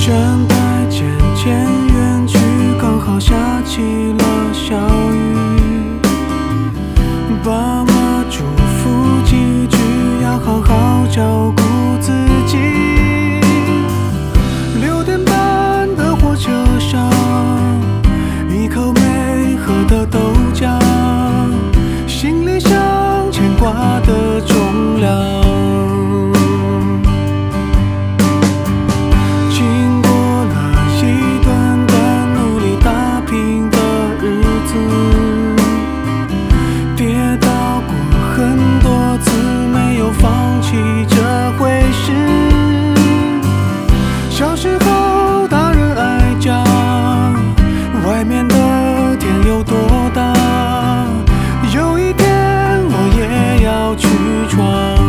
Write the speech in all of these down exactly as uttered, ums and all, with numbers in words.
等待渐渐远去，刚好下起了小雨。爸妈嘱咐几句，要好好照顾自己。六点半的火车上，一口没喝的豆浆，心里像牵挂的重量。小时候大人爱讲，外面的天有多大，有一天我也要去闯。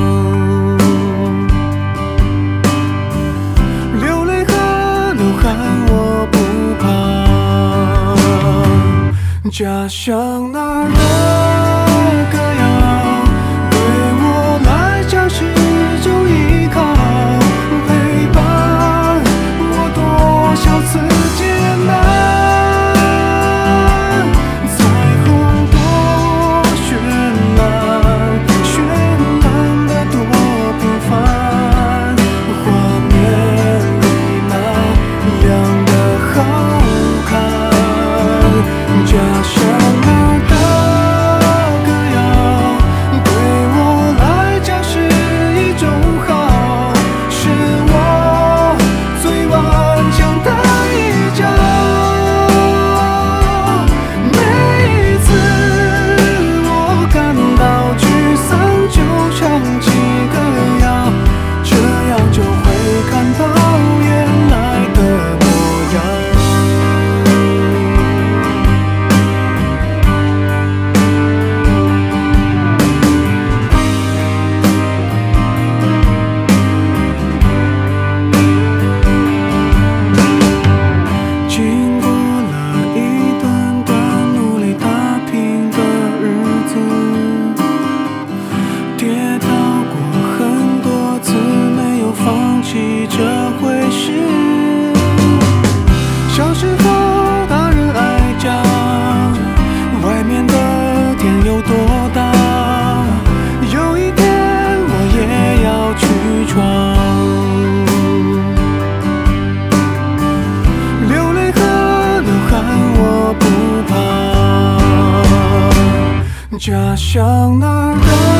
流泪和流汗我不怕，家乡那儿的歌谣对我来讲是一种依靠。此艰难，彩虹多绚烂，绚烂的多平凡，画面里那样的好看。家乡那儿的歌谣对我来讲是一种好，是我最顽强的小时候大人爱讲，外面的天有多大，有一天我也要去闯。流泪和流汗我不怕，家乡那儿的